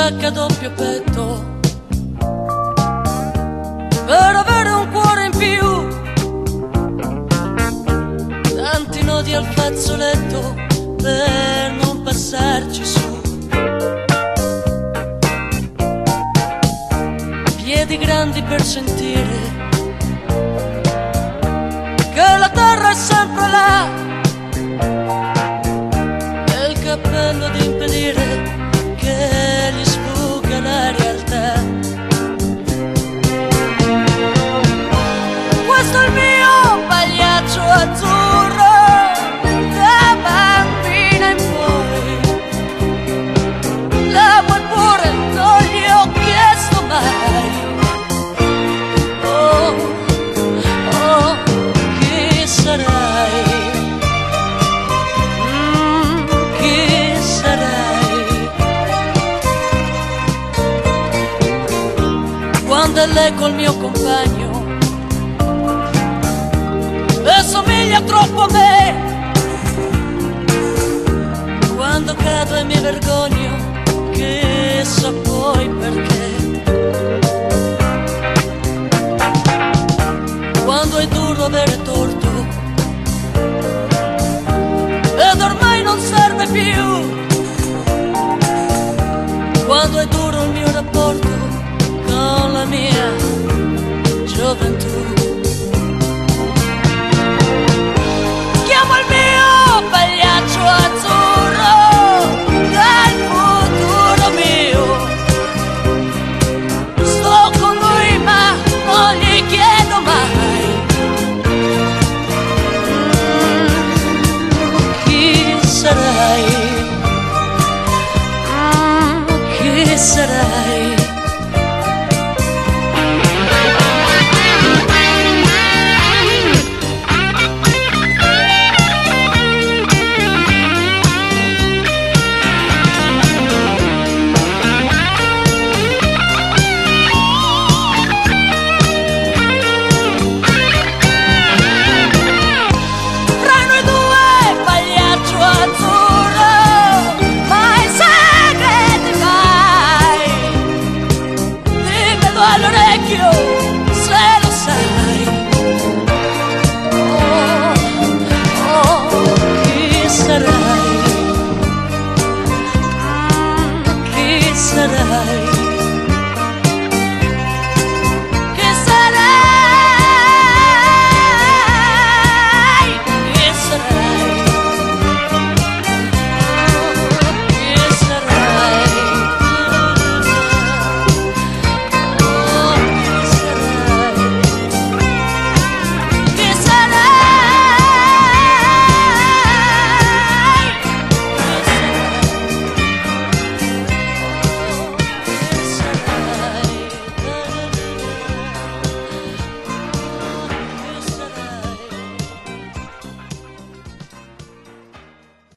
giacca a doppio petto per avere un cuore in più, tanti nodi al fazzoletto per non passarci su, piedi grandi per sentire che la terra è sempre là, e il cappello ad impedire che gli sfugga la realtà. Questo è il mio pagliaccio azzurro, da bambina in poi, la vuoi pure, non gli ho chiesto mai. Oh, oh, chi sarai? Chi sarai? Quando è lei col mio compagno e somiglia troppo a me, quando cado e mi vergogno, chissà poi perché. Quando è duro avere torto ed ormai non serve più, quando è duro il mio rapporto con la mia gioventù. Chiamo il mio pagliaccio azzurro del futuro mio, sto con lui ma non gli chiedo mai. Chi sarai? Chi sarai? All'orecchio